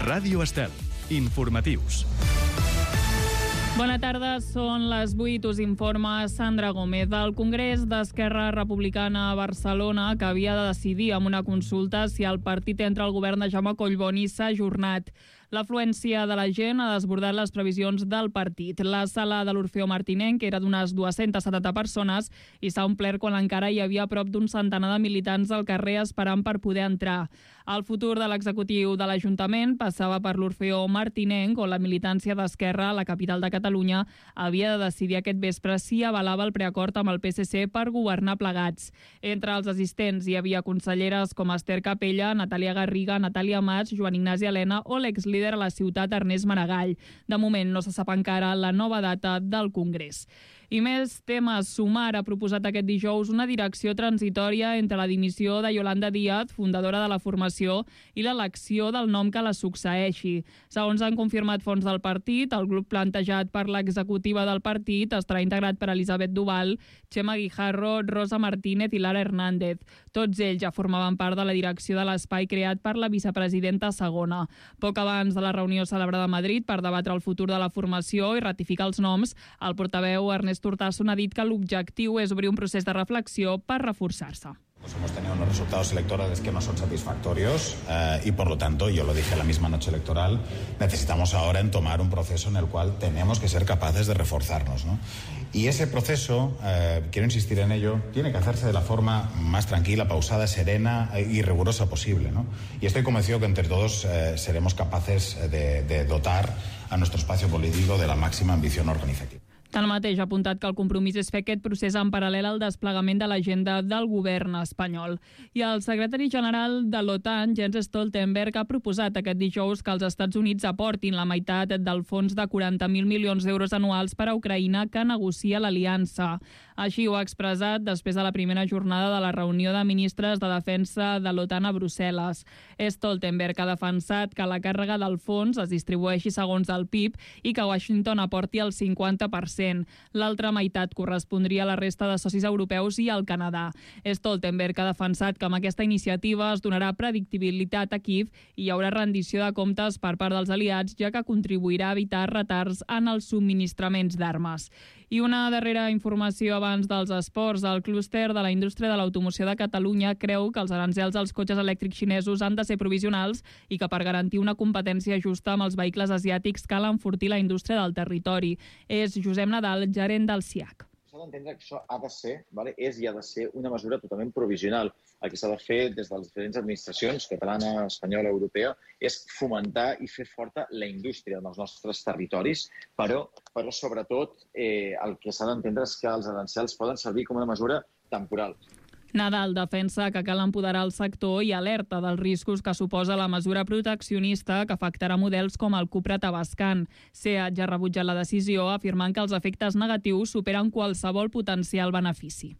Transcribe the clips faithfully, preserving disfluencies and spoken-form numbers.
Ràdio Estel. Informatius. Bona tarda, són les vuit, us informa Sandra Gómez. El Congrés d'Esquerra Republicana a Barcelona, que havia de decidir amb una consulta si el partit entra al govern de Jaume Collboni, s'ha ajornat. L'afluència de la gent ha desbordat les previsions del partit. La sala de l'Orfeó Martinenc era d'unes dues-centes setanta persones i s'ha omplert quan encara hi havia prop d'un centenar de militants al carrer esperant per poder entrar. El futur de l'executiu de l'Ajuntament passava per l'Orfeó Martinenc, on la militància d'Esquerra, a la capital de Catalunya, havia de decidir aquest vespre si avalava el preacord amb el P S C per governar plegats. Entre els assistents hi havia conselleres com Esther Capella, Natàlia Garriga, Natàlia Mats, Joan Ignasi Helena o l'exlíder a la ciutat Ernest Maragall. De moment no se sap encara la nova data del Congrés. I més temes. Sumar ha proposat aquest dijous una direcció transitòria entre la dimissió de Yolanda Díaz, fundadora de la formació, i l'elecció del nom que la succeeixi. Segons han confirmat fonts del partit, el grup plantejat per l'executiva del partit estarà integrat per Elisabet Duval, Txema Guijarro, Rosa Martínez i Lara Hernández. Tots ells ja formaven part de la direcció de l'espai creat per la vicepresidenta segona. Poc abans de la reunió celebrada a Madrid per debatre el futur de la formació i ratificar els noms, el portaveu Ernest Hurtasun ha dit que l'objectiu és obrir un procés de reflexió per reforçar-se. Pues hemos tenido unos resultados electorales que no son satisfactorios eh, y por lo tanto, yo lo dije la misma noche electoral, necesitamos ahora en tomar un proceso en el cual tenemos que ser capaces de reforzarnos, ¿no? Y ese proceso, eh, quiero insistir en ello, tiene que hacerse de la forma más tranquila, pausada, serena y rigurosa posible, ¿no? Y estoy convencido que entre todos eh, seremos capaces de, de dotar a nuestro espacio político de la máxima ambición organizativa. Tanmateix, ha apuntat que el compromís és fer aquest procés en paral·lel al desplegament de l'agenda del govern espanyol. I el secretari general de l'OTAN, Jens Stoltenberg, ha proposat aquest dijous que els Estats Units aportin la meitat del fons de quaranta mil milions d'euros anuals per a Ucraïna que negocia l'aliança. Així ho ha expressat després de la primera jornada de la reunió de ministres de defensa de l'OTAN a Brussel·les. Stoltenberg ha defensat que la càrrega del fons es distribueixi segons el P I B i que Washington aporti el cinquanta per cent. L'altra meitat correspondria a la resta de socis europeus i al Canadà. Stoltenberg ha defensat que amb aquesta iniciativa es donarà predictibilitat a Kíev i hi haurà rendició de comptes per part dels aliats, ja que contribuirà a evitar retards en els subministraments d'armes. I una darrera informació abans dels esports. El clúster de la indústria de l'automoció de Catalunya creu que els arancels als cotxes elèctrics xinesos han de ser provisionals i que per garantir una competència justa amb els vehicles asiàtics cal enfortir la indústria del territori. És Josep Nadal, gerent del S I A C. S'ha d'entendre que això ha de ser, vale? és i ha de ser una mesura totalment provisional. El que s'ha de fer des de les diferents administracions, catalana, espanyola, europea, és fomentar i fer forta la indústria dels nostres territoris, però, però sobretot eh, el que s'ha d'entendre és que els arancels poden servir com una mesura temporal. Nadal defensa que cal empoderar el sector i alerta dels riscos que suposa la mesura proteccionista que afectarà models com el Cupra Tavascan. SEAT ja ha rebutjat la decisió, afirmant que els efectes negatius superen qualsevol potencial benefici.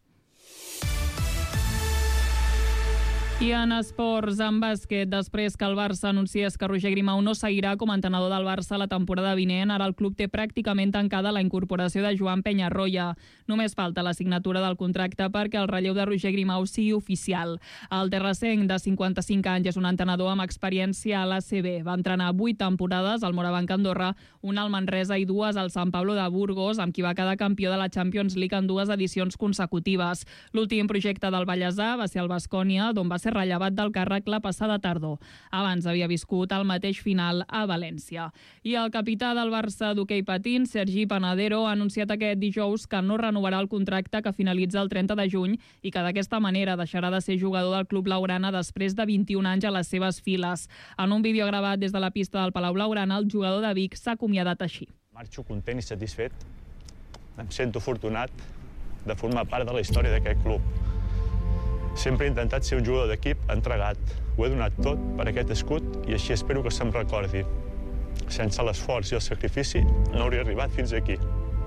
I en esports, en bàsquet, després que el Barça anunciés que Roger Grimau no seguirà com a entrenador del Barça la temporada vinent, ara el club té pràcticament tancada la incorporació de Joan Peñarroya. Només falta la signatura del contracte perquè el relleu de Roger Grimau sigui oficial. El terrassenc, de cinquanta-cinc anys, és un entrenador amb experiència a l'A C B. Va entrenar vuit temporades al Morabanc Andorra, una al Manresa i dues al Sant Pablo de Burgos, amb qui va quedar campió de la Champions League en dues edicions consecutives. L'últim projecte del Vallèsà va ser el Baskonia, d'on va ser rellevat del càrrec la passada tardor. Abans havia viscut el mateix final a València. I el capità del Barça d'hoquei patins, Sergi Panadero, ha anunciat aquest dijous que no renovarà el contracte que finalitza el trenta de juny i que d'aquesta manera deixarà de ser jugador del club blaugrana després de vint-i-un anys a les seves files. En un vídeo gravat des de la pista del Palau Blaugrana, el jugador de Vic s'ha acomiadat així. Marxo content i satisfet. Em sento afortunat de formar part de la història d'aquest club. Sempre he intentat ser un jugador d'equip entregat. Ho he donat tot per aquest escut i així espero que se'm recordi. Sense l'esforç i el sacrifici no hauria arribat fins aquí.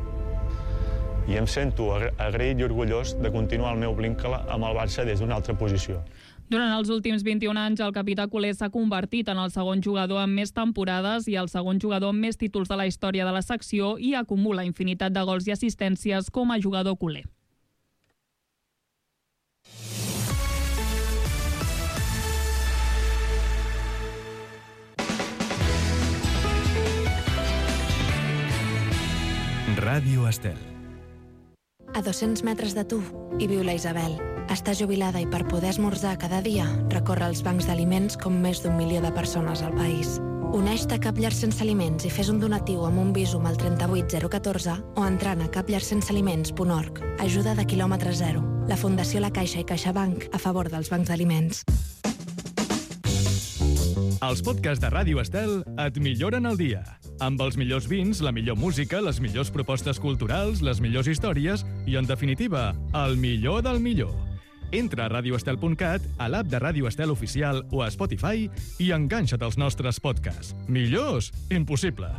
I em sento agraït i orgullós de continuar el meu vincle amb el Barça des d'una altra posició. Durant els últims vint-i-un anys, el capità culer s'ha convertit en el segon jugador amb més temporades i el segon jugador amb més títols de la història de la secció i acumula infinitat de gols i assistències com a jugador culer. Ràdio Estel. A dos-cents metres de tu hi viu la Isabel. Està jubilada i per poder esmorzar cada dia recorre els bancs d'aliments com més d'un milió de persones al país. Uneix-te a Cap Llar Sense Aliments i fes un donatiu amb un Bizum al trenta-vuit zero catorze o entrant a cap llar sense aliments punt org. Ajuda de quilòmetre zero. La Fundació La Caixa i CaixaBank a favor dels bancs d'aliments. Els podcasts de Ràdio Estel et milloren el dia. Amb els millors vins, la millor música, les millors propostes culturals, les millors històries i, en definitiva, el millor del millor. Entra a radio estel punt cat, a l'app de Ràdio Estel Oficial o a Spotify i enganxa't als nostres podcasts. Millors? Impossible.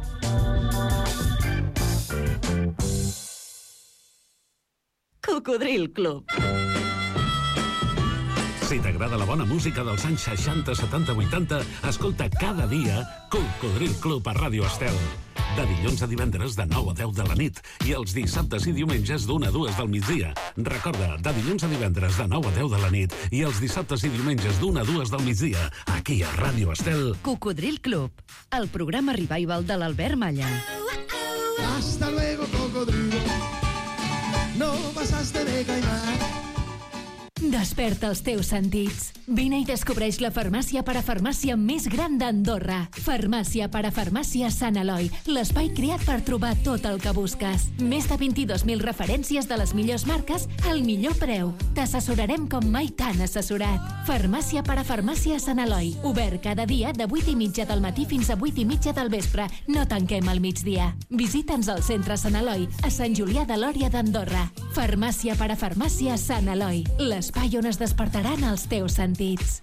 Cocodril Club. Si t'agrada la bona música dels anys seixanta, setanta, vuitanta, escolta cada dia Cocodril Club a Ràdio Estel. De dilluns a divendres de nou a deu de la nit i els dissabtes i diumenges d'una a dues del migdia. Recorda, de dilluns a divendres de nou a deu de la nit i els dissabtes i diumenges d'una a dues del migdia, aquí a Ràdio Estel. Cocodril Club, el programa revival de l'Albert Malla. Hasta luego, cocodrilo. No pasaste de caimán. Desperta els teus sentits. Vine i descobreix la farmàcia parafarmàcia més gran d'Andorra. Farmàcia parafarmàcia Sant Eloi, l'espai creat per trobar tot el que busques. Més de vint-i-dos mil referències de les millors marques al millor preu. T'assessorarem com mai t'han assessorat. Farmàcia parafarmàcia Sant Eloi, obert cada dia de vuit i mitja del matí fins a vuit i mitja del vespre. No tanquem al migdia. Visita'ns al centre Sant Eloi, a Sant Julià de Lòria d'Andorra. Farmàcia parafarmàcia Sant Eloi, l'espai on es despertaran els teus sentits.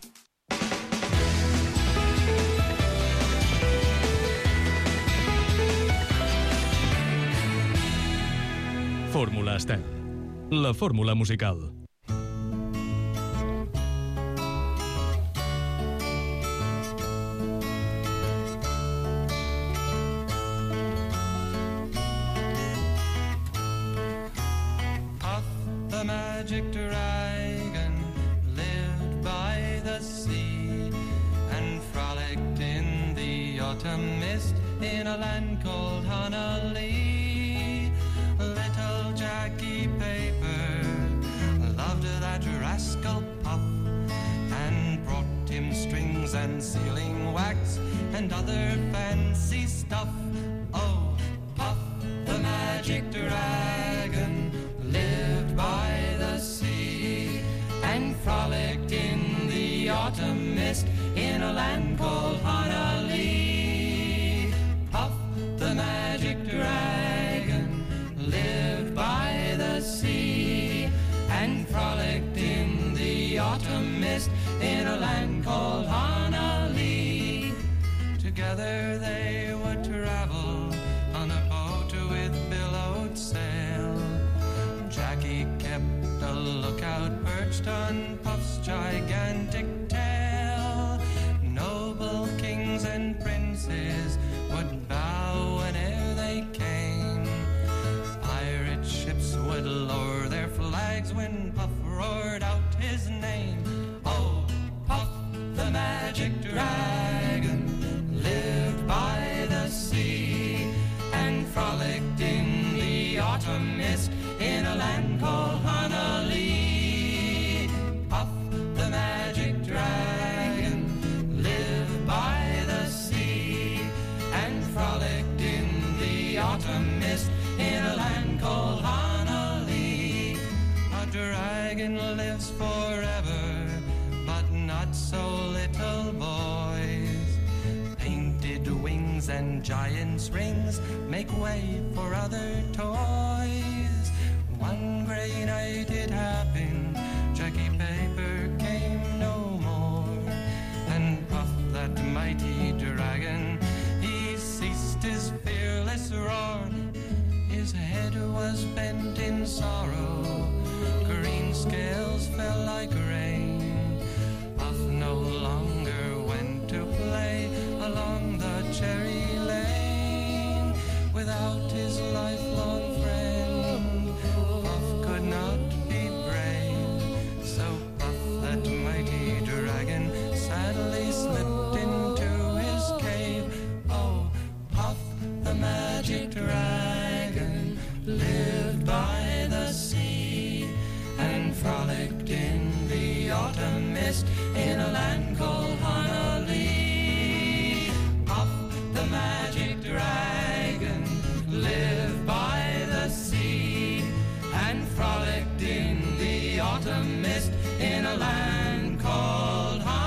Fórmula Estel, la fórmula musical. The magic dragon lived by the sea and frolicked in the autumn mist in a land called Honolulu. Little Jackie Paper loved that rascal Puff and brought him strings and sealing wax and other fancy stuff. Oh, Puff, the magic dragon, lived by the sea and frolicked in the autumn mist in a land called Honolulu. Puff, the magic dragon, lived by the sea and frolicked in the autumn mist in a land called Honolulu. Together they would travel on a boat with billowed sail. Jackie kept a lookout perched on Puff's gigantic tail. Noble kings and princes would bow whene'er they came. Pirate ships would lower their flags when Puff roared out his name. Oh, Puff, the magic dragon, lived by the sea and frolicked in the autumn mist in a land called Honolulu. Puff, the magic dragon, lived by the sea and frolicked in the autumn mist in a land called Honolulu. A dragon lives forever, but not so little boys. Painted wings and giant's rings make way for other toys. One grey night it happened, Jackie Paper came no more, and Puff, that mighty dragon, he ceased his fearless roar. His head was bent in sorrow, green scales fell like rain. Puff no longer went to play along the cherry lane without his lifelong friend. Puff could not be brave, so Puff, that mighty dragon, sadly slipped into his cave. Oh, Puff, the magic dragon, autumn mist in a land called Honolulu. Up the magic dragon lived by the sea and frolicked in the autumn mist in a land called Honolulu.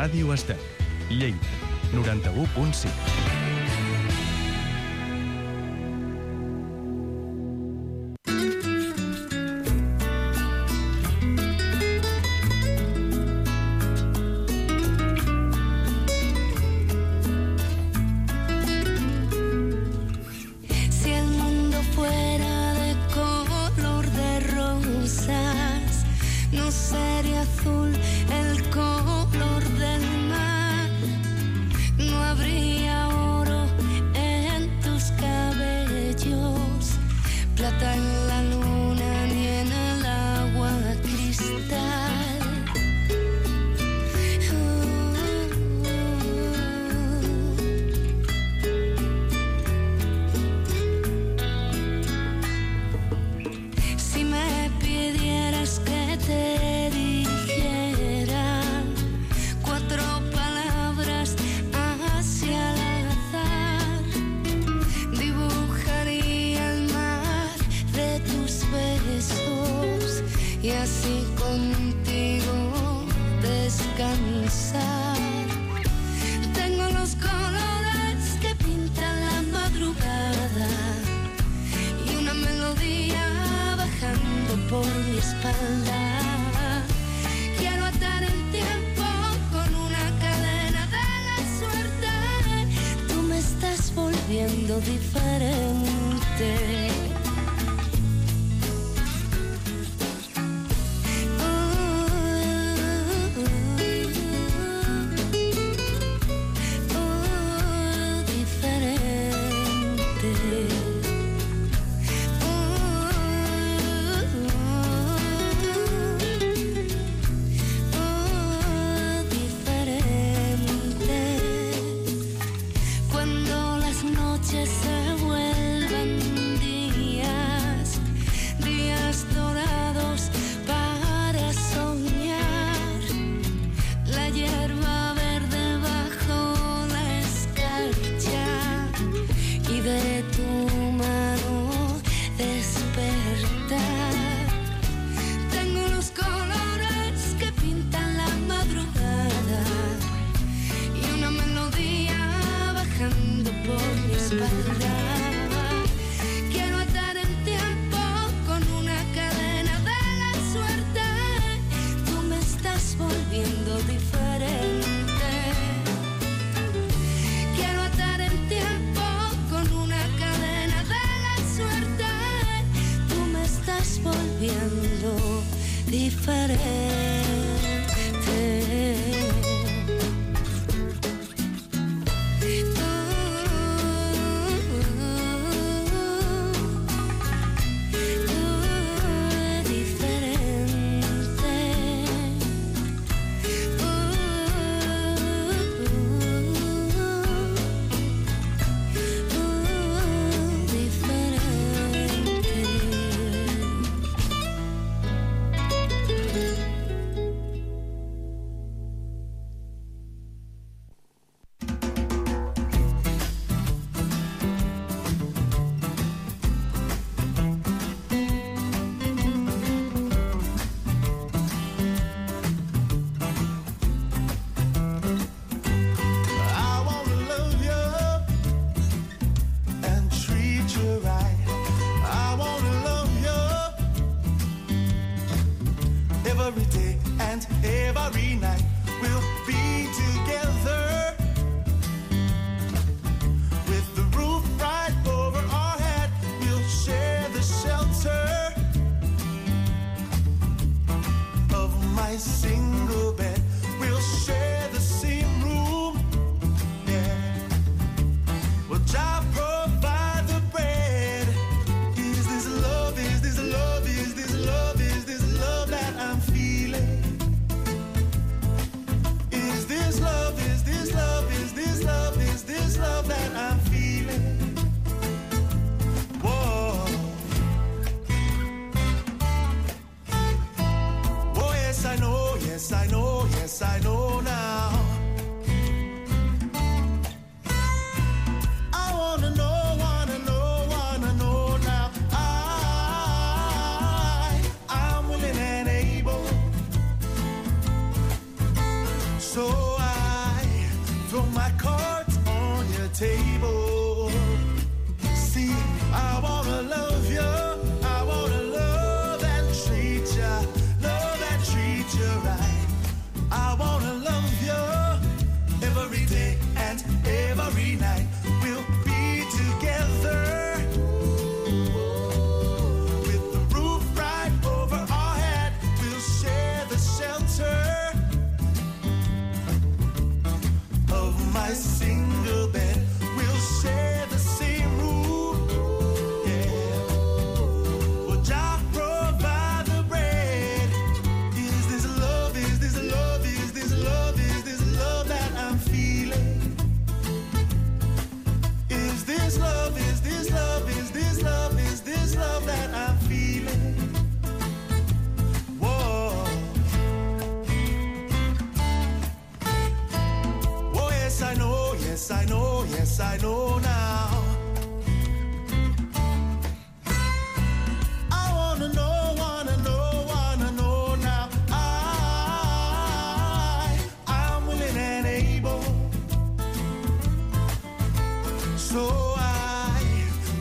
Ràdio Estel, Lleida, noranta-u punt cinc.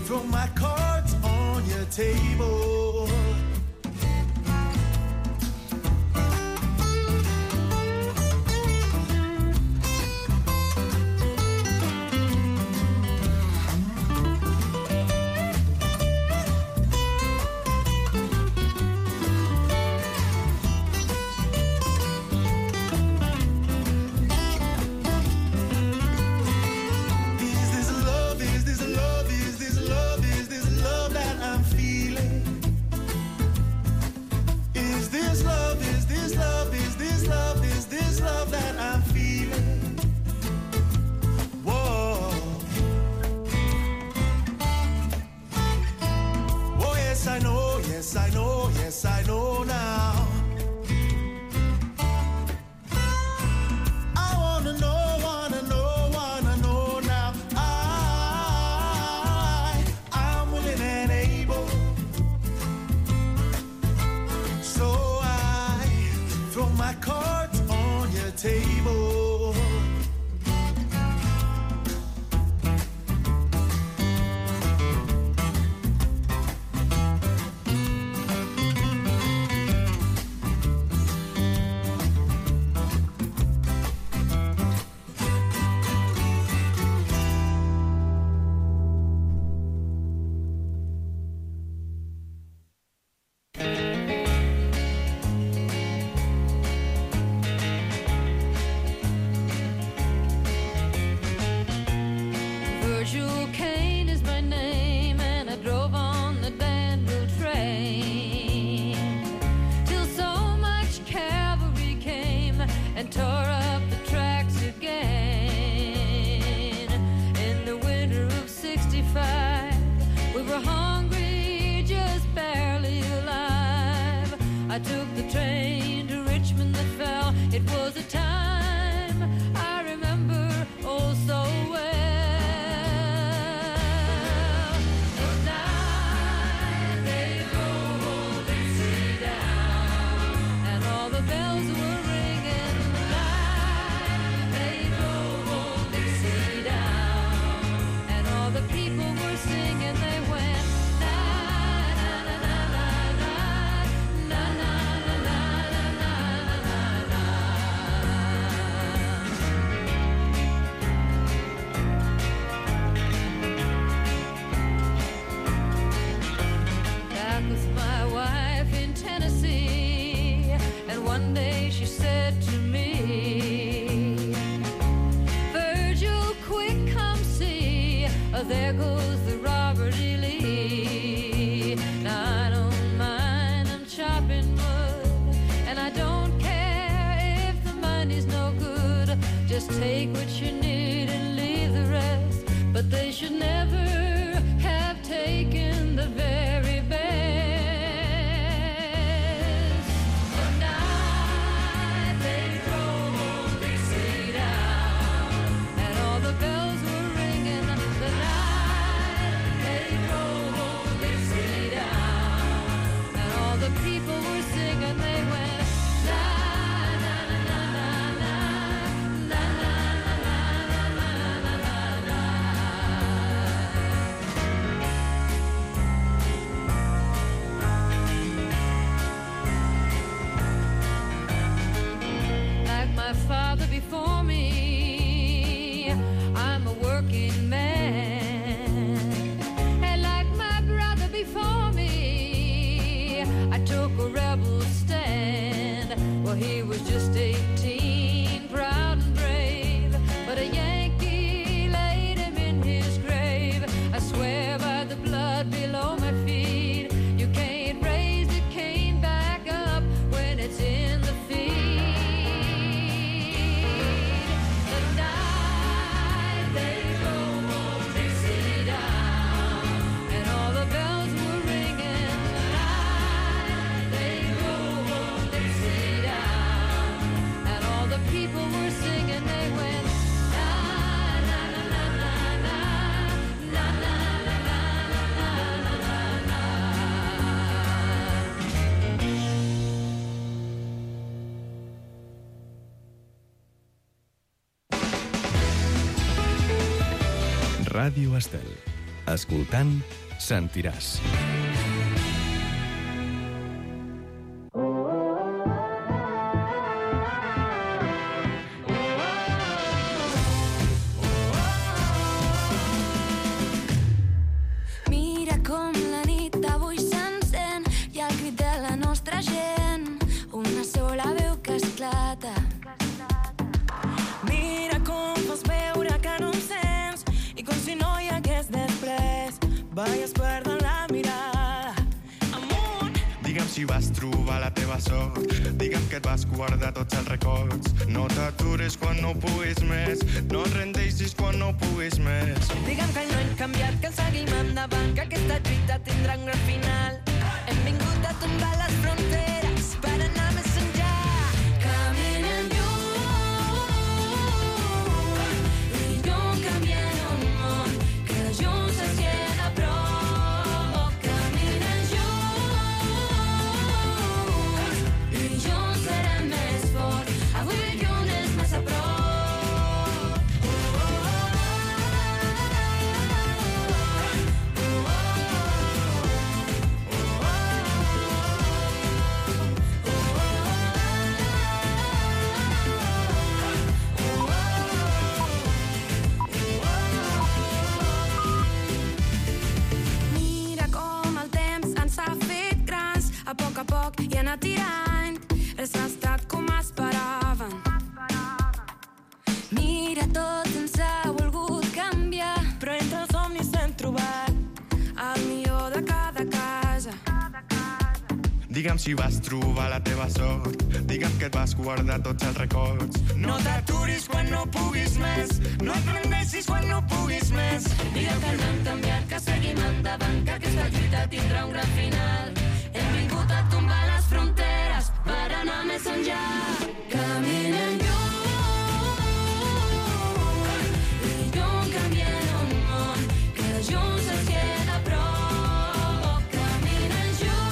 throw my cards on your table. Ràdio Estel. Escoltant, sentiràs. Mira com la nit d'avui s'encén i el crit de la nostra gent, una sola veu que esclata. Mira com fas veure que no em sents i com si no hi hagués després, veies perdent la mirada amunt. Digue'm si vas trobar la teva sort, digue'm que et vas guardar tots els records. No t'aturis quan no puguis més, no et rendeixis quan no puguis més. Digue'm que no hem canviat, que seguim endavant, que aquesta lluita tindrà un gran final. Hem vingut a tombar les fronteres per anar més enllà. Caminem lluny i lluny canviem un món que junts es queda a prop. Caminem lluny i junts serem més forts. Avui lluny és massa prop. Mira com el temps ens ha fet grans, a poc a poc i ha anat tirant, res ha estat com esperaven. Mira, tot ens ha volgut canviar, però entre els somnis hem trobat el millor de cada casa. Digue'm si vas trobar la teva sort, digue'm que et vas guardar tots els records. No t'aturis quan no puguis més, no et rendeixis quan no puguis més. Digue'm que no hem canviat, que seguim endavant, que aquesta lluita tindrà un gran final. Hem vingut a tombar les fronteres per anar més enllà. Caminem lluny i lluny canviem un món que junts es queda a prop. Caminem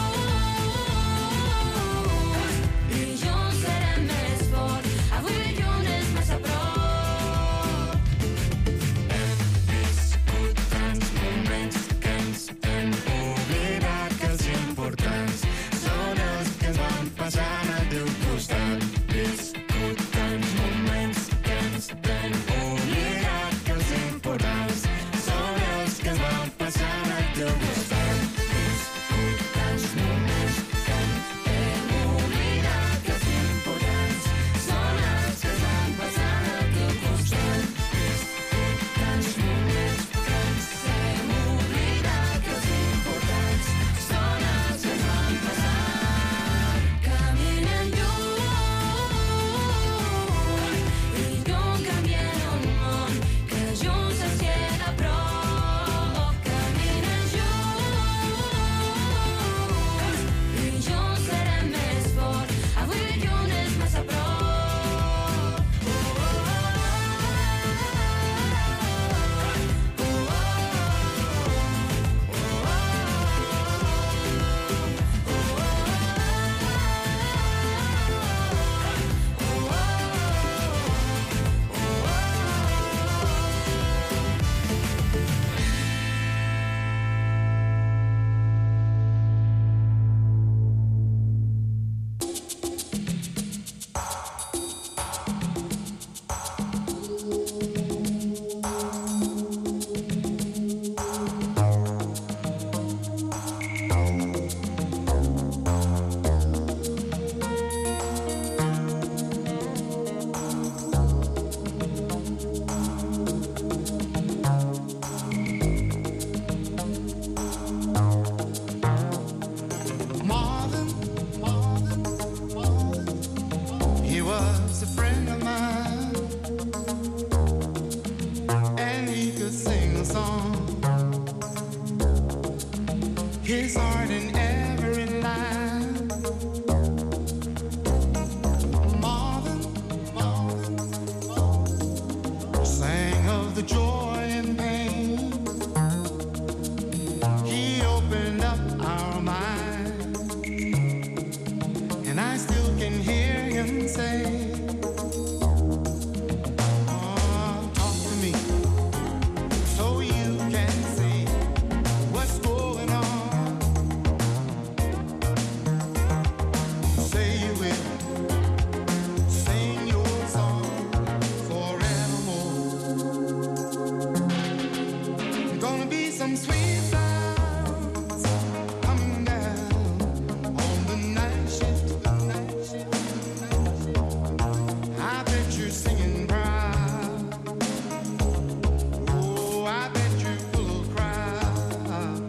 lluny i junts serem més forts. Avui lluny és massa prop. Hem viscut tants moments que ens hem oblidat que els importants són els que ens van passant al teu costat. Viscut tants moments que ens hem oblidat que els importants són els que ens van passant al teu costat. Viscut tants moments que ens hem oblidat que els importants són els que ens van passant al teu costat. Viscut tants moments que ens hem oblidat que els importants són els que ens van passar. Caminem lluny i lluny canviem un món que junts es queda a prop. Caminem lluny i junts serem més forts. Avui lluny és massa prop. More than, more than, more than. He was a friend of mine, and he could sing a song. His heart in every line. More than, more than, more than. Sang of the joy and pain. He opened up our minds, and I still can hear him say, oh, talk to me so you can see some sweet sounds coming down on the night shift. I bet you're singing proud. Oh, I bet you're full of crowd.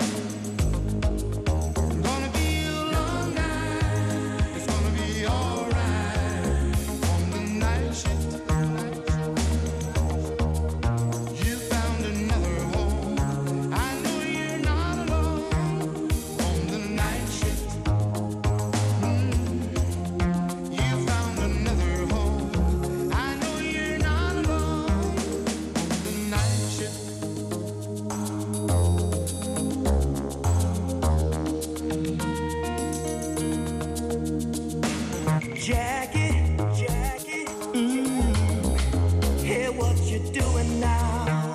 Gonna be a long night. It's gonna be alright on the night shift. You found another home. I know you're not alone on the night shift. Mm. You found another home. I know you're not alone on the night shift. Jackie, Jackie, mm, hear what you're doing now.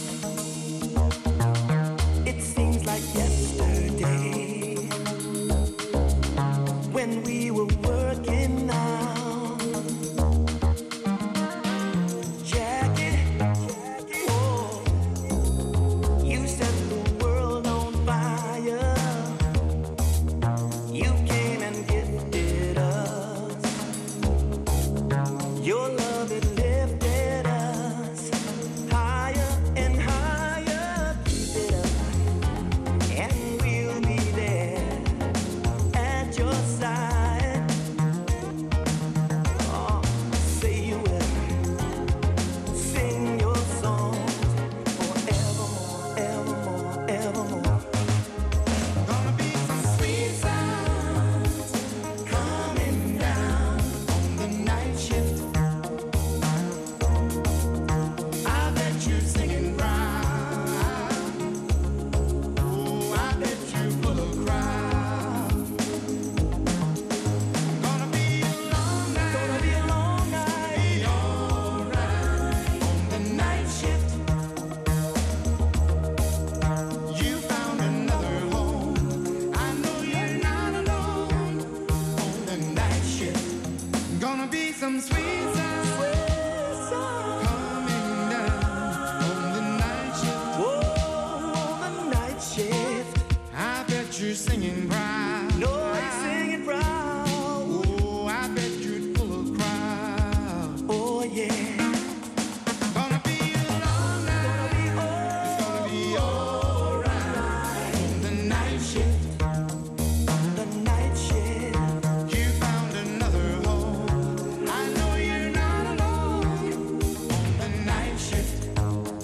It seems like yesterday when we were working out. Jackie, Jackie, oh, you set the world on fire. You came and gifted us. Your love, it lifted us higher and higher. Keep it up, and we'll be there at your side. Oh, say you will sing your songs forevermore, evermore, evermore. Gonna be some sweet sounds coming down on the night shift. I bet you're singing proud. Oh, I bet you're full of crowd. Gonna be a long night. Gonna be a long night. Be alright on the night shift. You found another home. I know you're not alone on the night shift. Gonna be some sweet sounds coming down on the night shift. Whoa, on the night shift. I bet you're singing proud. No, you're singing proud. Oh, I bet you're full of crowd. Oh, yeah. Gonna be a long night. It's gonna be alright on the night shift. The night shift. You found another home. I know you're not alone on the night shift.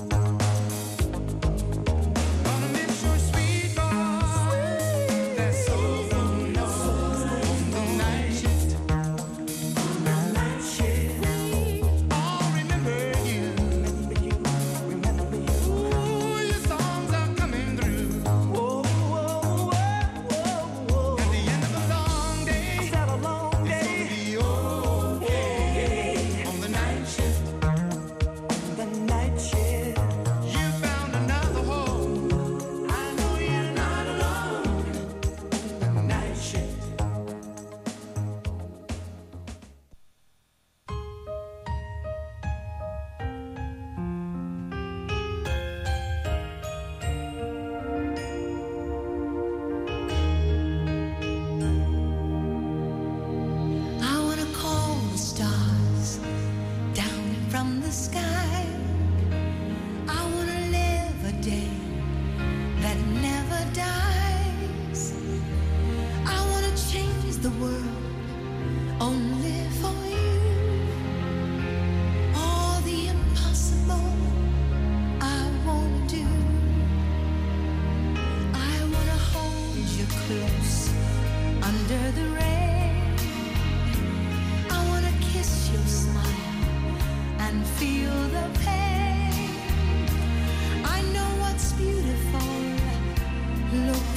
Gonna miss your sweet voice. That's so nice on the night shift. On the night shift. I'll remember you. Remember you. Remember you. Ooh, your songs are coming through. Whoa, whoa, whoa, whoa. At the end of a long day. It's a long day. It's gonna be okay on the night shift. The night shift. You found another home. I know you're not alone. The night shift. I wanna call the stars down from the sky. I wanna live a day that never dies. I wanna change the world only for you. All the impossible I wanna do. I wanna hold you close under the rain. I wanna kiss your smile and feel the pain. I know what's beautiful. Look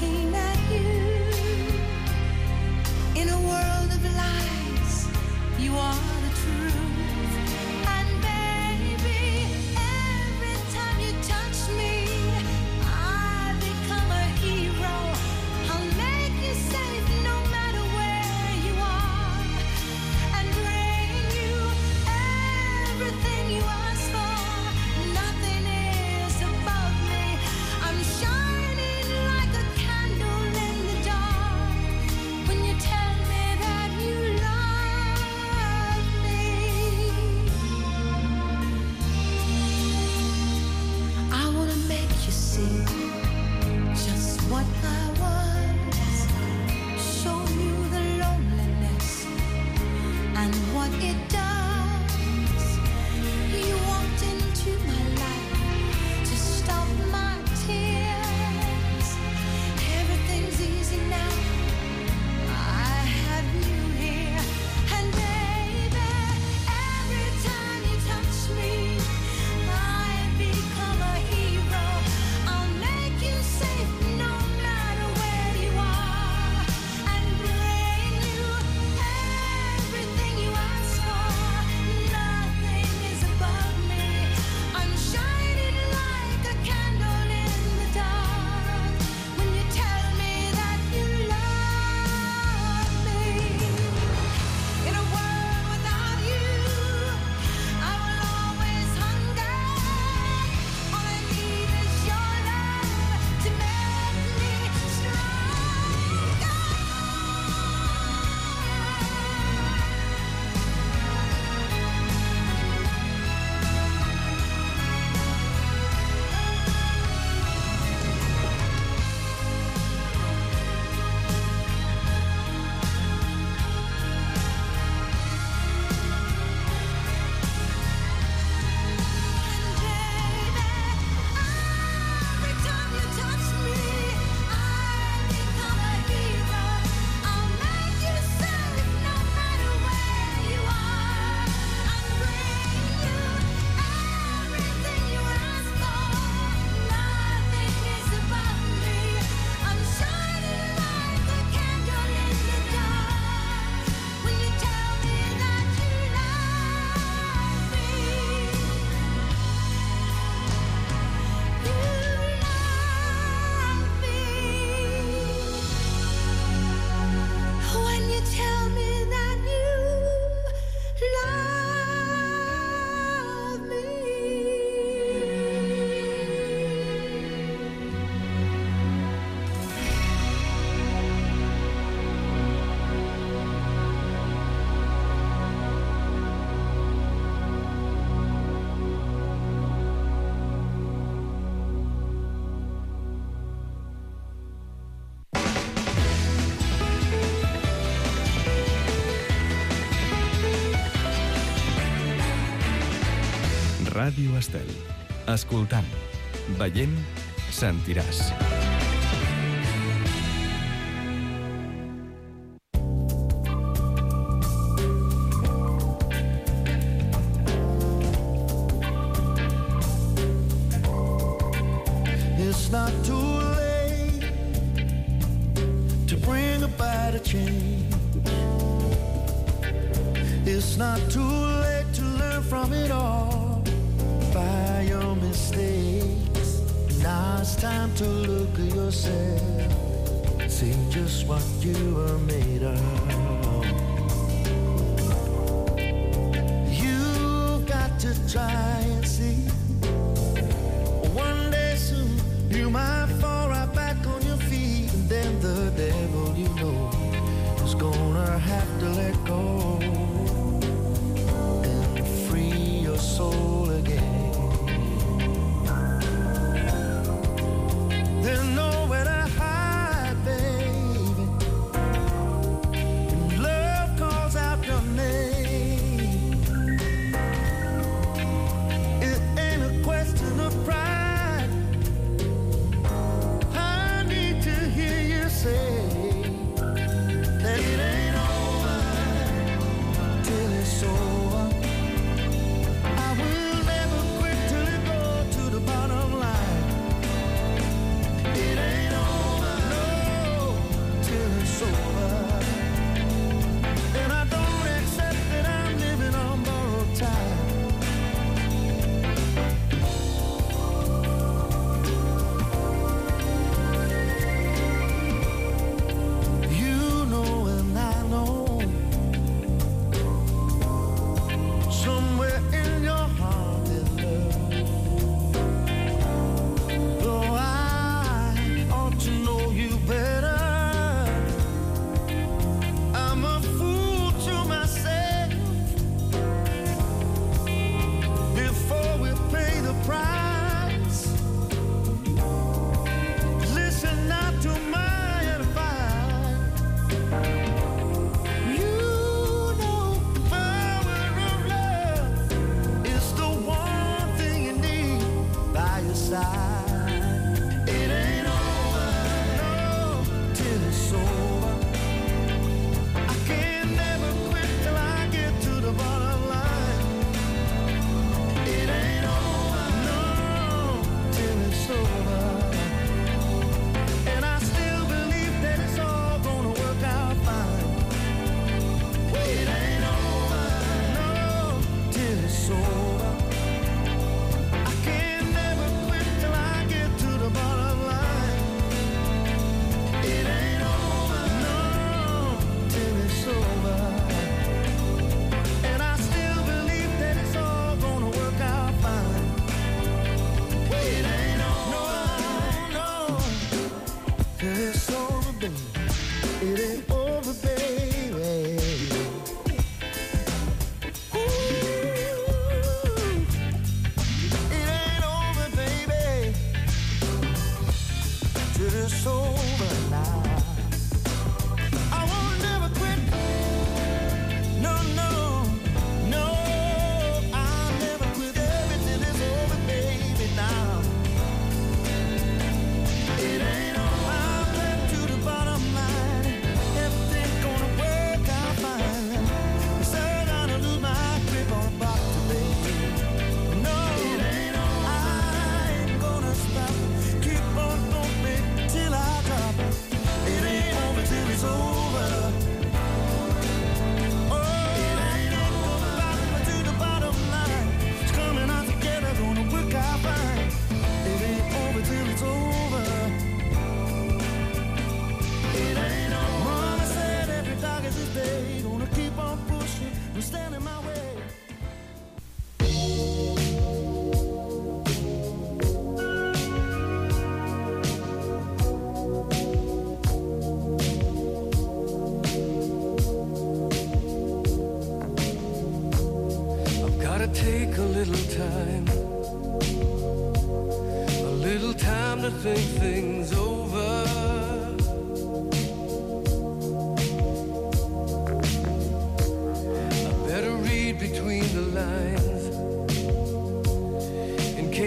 Ràdio Estel. Escoltant, veient, sentiràs. It's not too late to bring about a change. It's not too late to learn from it all by your mistakes. Now it's time to look at yourself, see just what you are made of. You've got to try and see. One day soon you might fall right back on your feet, and then the devil you know is gonna have to let go and free your soul again. There's nowhere to hide, baby, and love calls out your name. It ain't a question of pride. I need to hear you say that it ain't over till it's over. I will never quit till it goes to the bottom line. It ain't over, no, till it's over. And I don't accept that I'm living on borrowed time. You know and I know, somewhere in your heart is love. Though I ought to know you better, I'm a fool to myself. Before we pay the price, listen not to my advice. You know the power of love is the one thing you need by your side. It ain't over, no, till it's over. I can never quit till I get to the bottom line. It ain't over, no, till it's over. And I still believe that it's all gonna work out fine. It ain't over, no, till it's over. I can never quit till I get to the bottom line. It ain't over, no, till it's over. And I still believe that it's all gonna work out fine. It ain't over, no, no, till it's over, baby. It ain't over, baby. Ooh, it ain't over, baby, till it's over now. I won't never quit. No, no, no, I'll never quit. Everything is over, baby, now. It ain't over. I've led to the bottom line. Everything's gonna work out fine. So I'm gonna lose my grip on back to baby. No, it ain't over. I ain't gonna stop. Keep on going till I drop. It ain't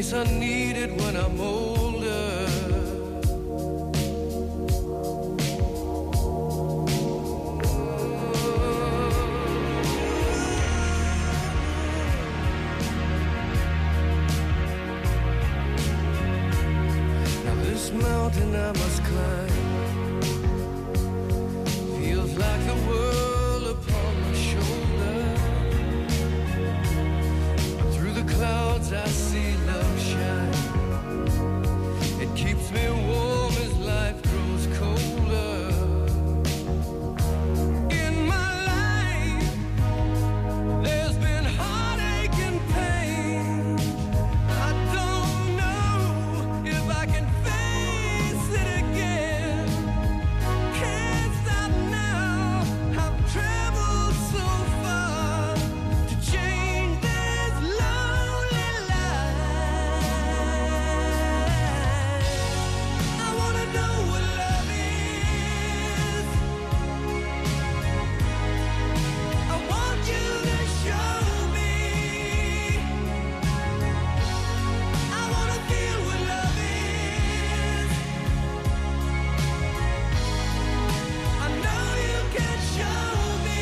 place I need it when I'm older. Now this mountain I must climb feels like the world upon my shoulder. Through the clouds I see love shine. It keeps me warm as life grows colder. In my life there's been heartache and pain. I don't know if I can face it again. Can't stop now. I've traveled so far to change this lonely life. I wanna know what love is. I want you to show me. I wanna feel what love is. I know you can show me.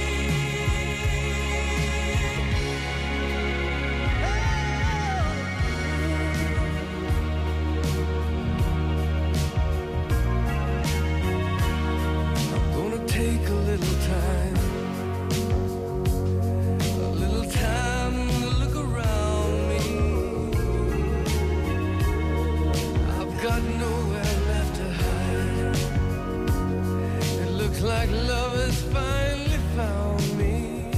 I'm gonna take a little time, a little time to look around me. I've got nowhere left to hide. It looks like love has finally found me.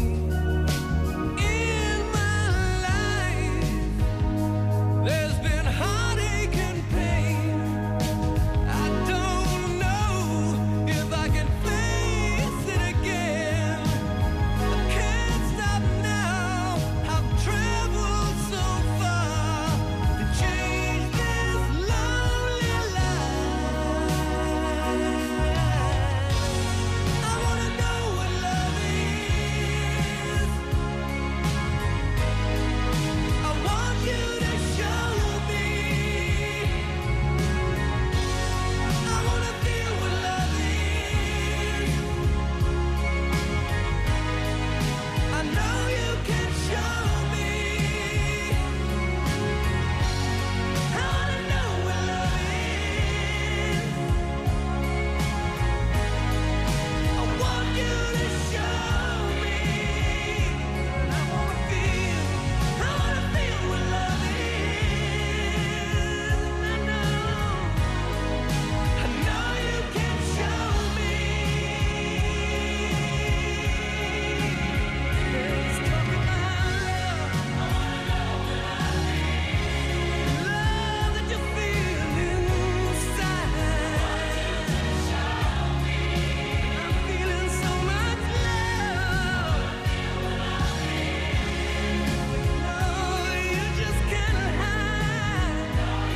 In my life, there's been heartache and pain. I don't know if I can face it again. I can't stop now. I've traveled so far to change this lonely life. I wanna know what love is. I want you to show me. I wanna feel what love is. I know you can show me. I wanna know what love is. I want you to show me. I wanna feel, I wanna feel what love is. I know, I know you can show me. Let's talk about love. I wanna know what love is. Love that you feel inside. I'm feeling so much love. No, you just can't hide.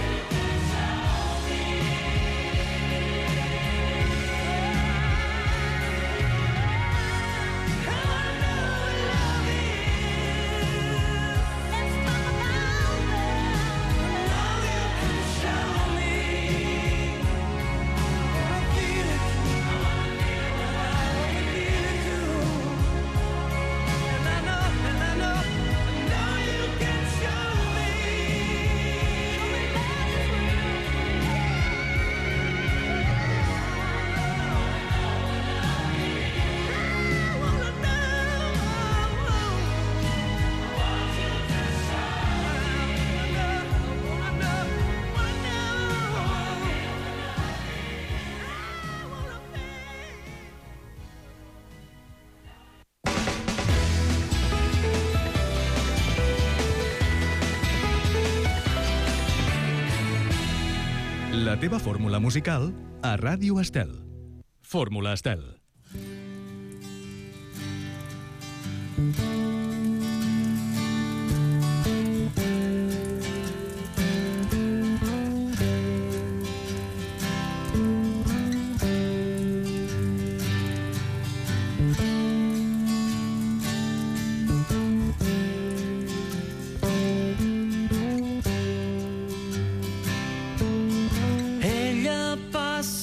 I wanna know what love is. Let's talk about love. Love you can show me. I feel it. I wanna feel it too. And I know, and I know, I know you can show me. I wanna La teva fórmula musical a Ràdio Estel. Fórmula Estel.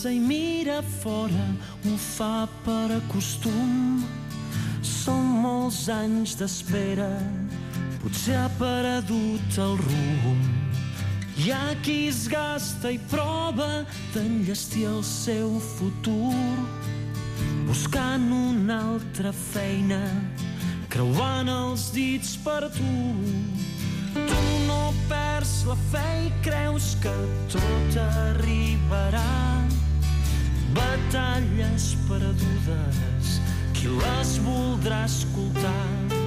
casa i mira fora, ho fa per costum. Són molts anys d'espera, potser ha perdut el rumb. Hi ha qui es gasta i prova d'enllestir el seu futur, buscant una altra feina, creuant els dits per tu. Tu no perds la fe i creus que tot arribarà. Batalles perdudes, qui les voldrà escoltar?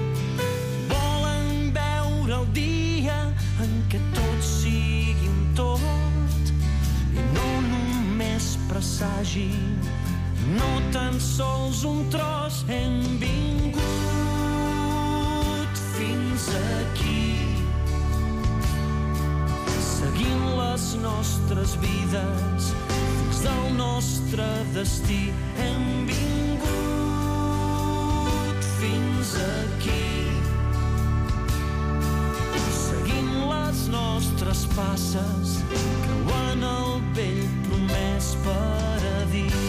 Volen veure el dia en què tot sigui un tot i no només presagi, no tan sols un tros. Hem vingut fins aquí, seguint les nostres vides fins al nostre destí. Hem vingut fins aquí, seguint les nostres passes, creuant el vell promès paradís.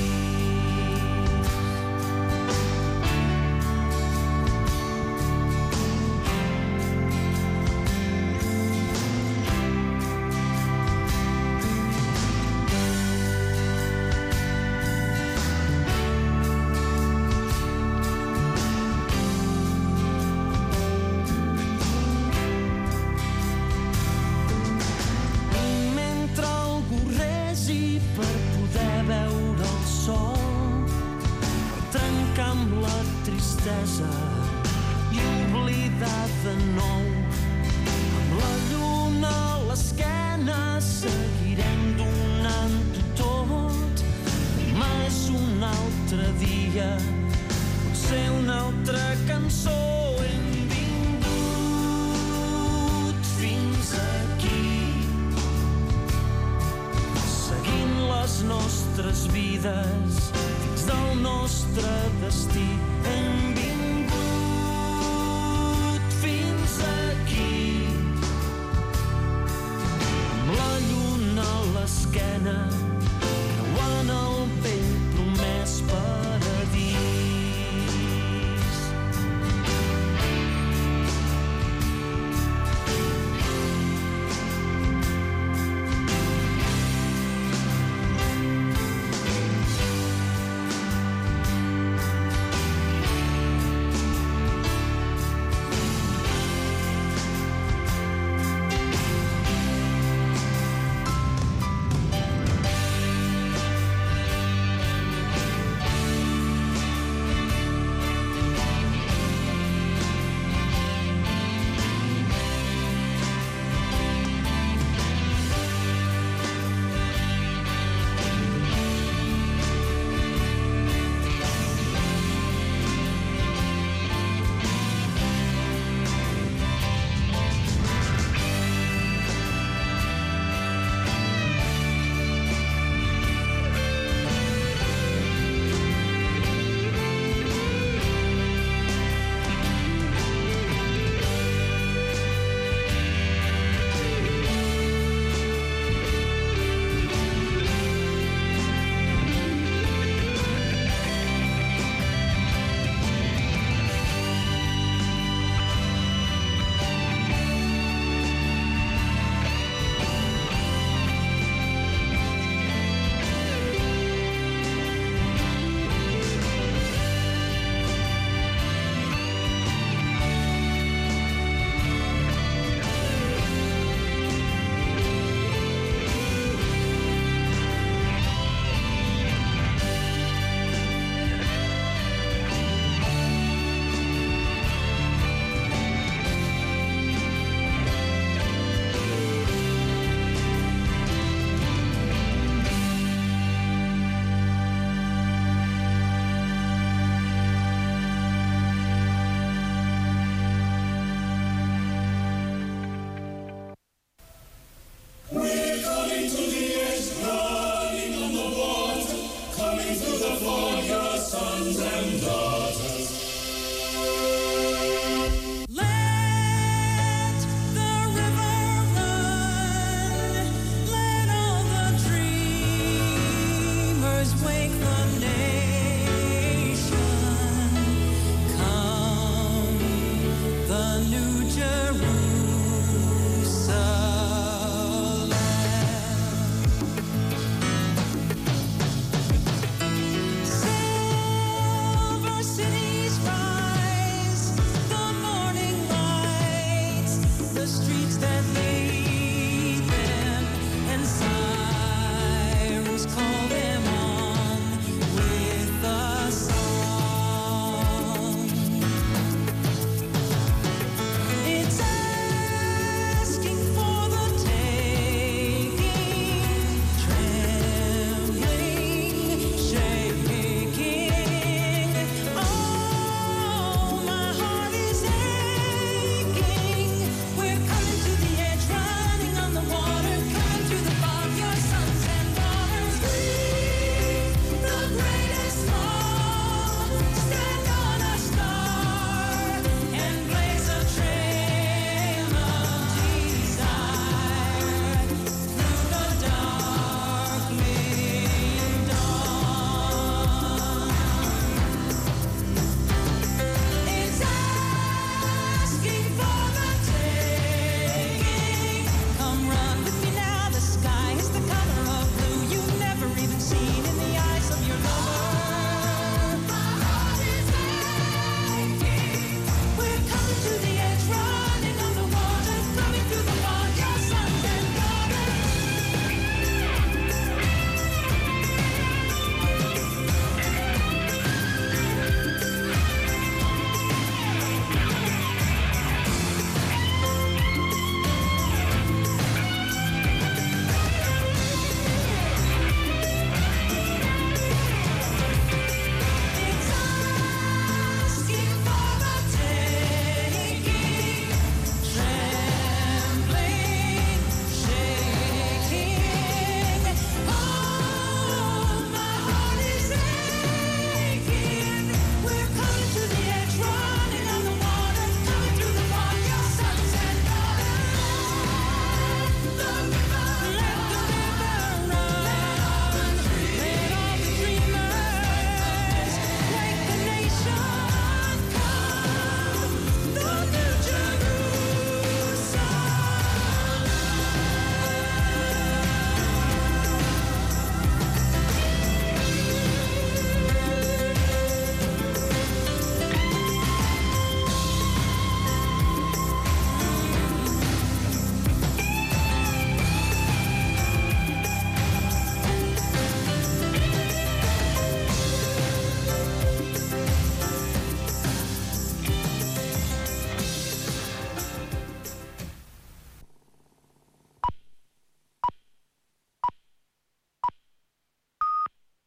I oblidar de nou, amb la lluna a l'esquena seguirem donant-ho tot. Demà és un altre dia, potser una altra cançó. Hem vingut fins aquí, seguint les nostres vides fins al nostre destí. Hem vingut fins aquí, amb la lluna a l'esquena, creuant el vell promès paradís. sons and daughters.